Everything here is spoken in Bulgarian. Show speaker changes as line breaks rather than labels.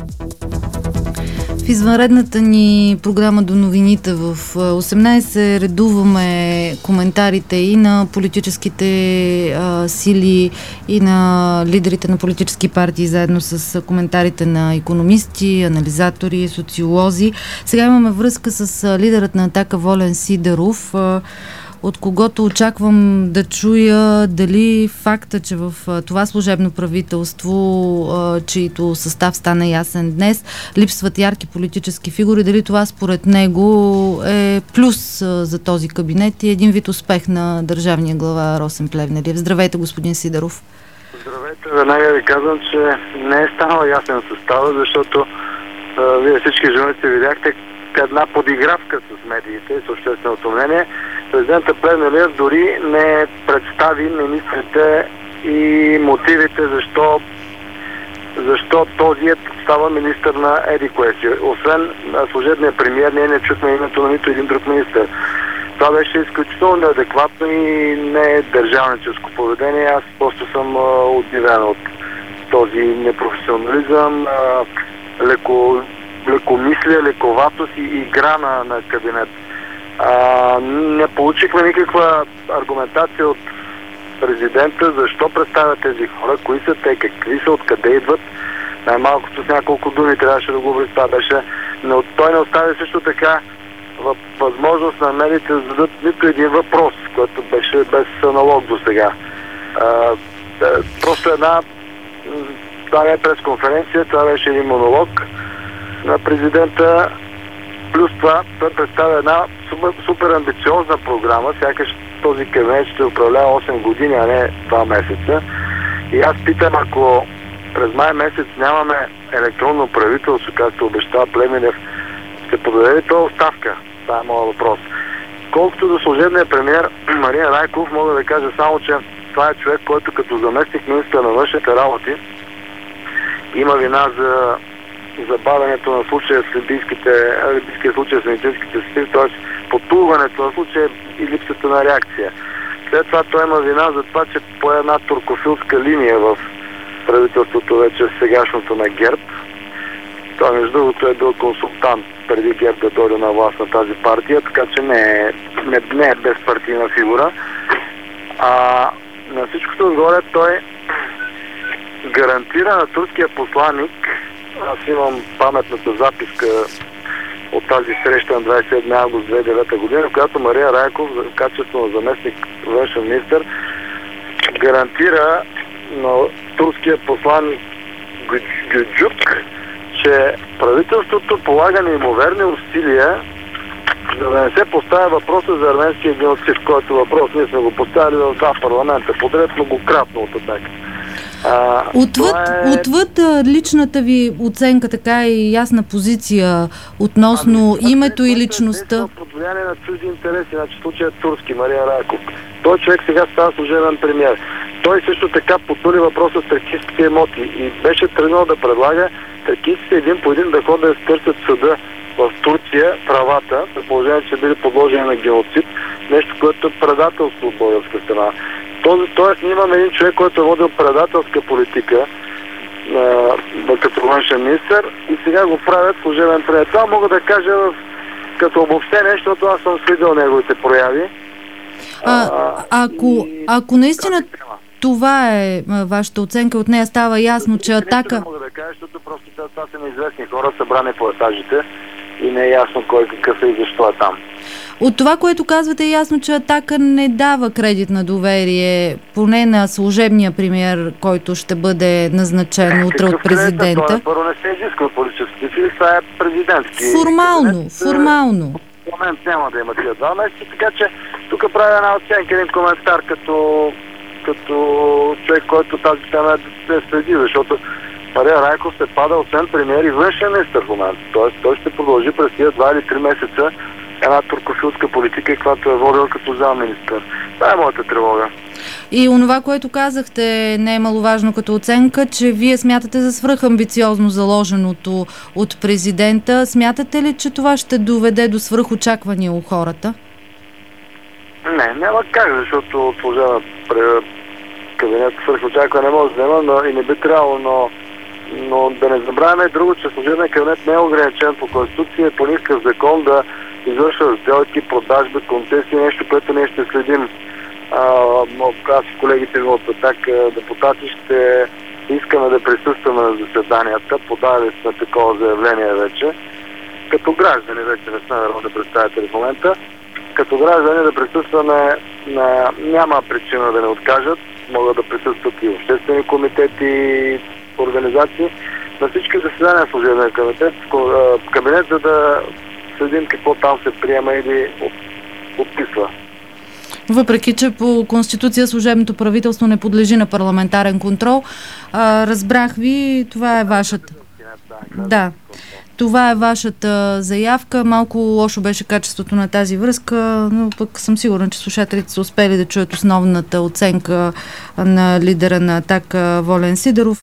В извънредната ни програма до новините в 18 редуваме коментарите и на политическите сили, и на лидерите на политически партии, заедно с коментарите на икономисти, анализатори, социолози. Сега имаме връзка с лидерът на Атака Волен Сидеров, от когото очаквам да чуя дали факта, че в това служебно правителство, чието състав стана ясен днес, липсват ярки политически фигури, дали това според него е плюс за този кабинет и един вид успех на държавния глава Росен Плевнелиев. Здравейте, господин Сидеров.
Здравейте, веднага ви казвам, че не е станал ясен състава, защото вие всички журналисти видяхте една подигравка с медиите, с общественото мнение. Президента Плевнелиев дори не представи министрите и мотивите защо този става министър на еди кое си. Освен служебния премиер, ние не чухме името на нито един друг министър. Това беше изключително неадекватно и не държавническо поведение. Аз просто съм удивен от този непрофесионализъм, лекомислие, лековатост и игра на кабинет. Не получихме никаква аргументация от президента защо представят тези хора, кои са те, какви са, откъде идват. Най-малкото с няколко думи трябваше да го обясни. Това беше, но той не остави също така възможност на медиите да зададат нито един въпрос, който беше без аналог до сега. Просто това не е пресконференция, това беше един монолог на президента. Плюс това, той представя една супер амбициозна програма, сякаш този кабинет ще управлява 8 години, а не 2 месеца. И аз питам, ако през май месец нямаме електронно правителство, както обещава Плевнелиев, ще подаде ли това оставка? Това е моят въпрос. Колкото до служебния премиер Марин Райков, мога да кажа само, че това е човек, който като заместник министър на външните работи има вина за забавянето на случая с либийския случай с медицинските сестри, т.е. потулването на случая и липсата на реакция. След това той има вина за това, че по една туркофилска линия в правителството вече сегашното на ГЕРБ. Той между другото е бил консултант преди ГЕРБ да дойде на власт на тази партия, така че не е безпартийна фигура. На всичкото отгоре той гарантира на турския посланник, аз имам паметната записка от тази среща на 27 август 2009 година, в която Мария Райков, в качество на заместник външен министър, гарантира на турския посланник Гюджук, че правителството полага неимоверни усилия за да не се поставя въпроса за арменския геноцид, който въпрос ние сме го поставили в два парламента, подред многократно от Атака.
Отвъд личната ви оценка, така и ясна позиция относно името и личността.
Под влияние на чужди интереси, значи случая турски, Мария Райков. Той човек сега става служебен премиер. Той също така потули въпроса с тракийските имоти и беше тръгнал да предлага тракийците един по един да ходят да търсят съда в Турция правата, при положение, че били подложени на геноцид, нещо, което е предателство от българска страна. Тоест, ние имаме един човек, който е водил предателска политика като външен министър и сега го правят служебен премиер. Това мога да кажа като обобщение, защото аз съм следил неговите прояви.
Ако наистина това е вашата оценка, от нея става ясно, че Атака...
Мога да кажа, защото просто това са неизвестни хора, събрани по етажите и не е ясно кой какъв е и защо е там.
От това, което казвате, е ясно, че Атака не дава кредит на доверие, поне на служебния премиер, който ще бъде назначен утре от президента.
Първо не се изисква политически сили, това е президентски.
Формално.
В момент няма да има тия 2 месеца, така че тук правя една оценка, един коментар като човек, който тази тема се следи, защото Мария Райков се пада освен премиер и външен министър в момента. Тоест той ще продължи през тия 2 или 3 месеца една туркофилска политика, която е водила като заместник-министър. Това е моята тревога.
И онова, което казахте, не е маловажно като оценка, че вие смятате за свръхамбициозно заложеното от президента. Смятате ли, че това ще доведе до свръхочаквания у хората?
Няма как, защото служебен кабинет свръхочакване не може да има, но и не би трябвало, но Но да не забравяме друго, че служебният кабинет не е ограничен по Конституция, по никакъв закон да извършва сделки, продажби, концесии, нещо, което ние ще следим. Аз и колегите ми от Атака депутати ще искаме да присъстваме на заседанията. Подали сме такова заявление вече. Като граждани, вече не сме народни представители в момента, като граждани да присъстваме няма причина да не откажат. Могат да присъстват и обществени комитети, организации, на всички заседания в служебния кабинет, за да следим какво там се приема или подписва.
Въпреки че по Конституция служебното правителство не подлежи на парламентарен контрол, разбрах ви, това е вашата. Да. Това е вашата заявка. Малко лошо беше качеството на тази връзка, но пък съм сигурна, че слушателите са успели да чуят основната оценка на лидера на Атака Волен Сидеров.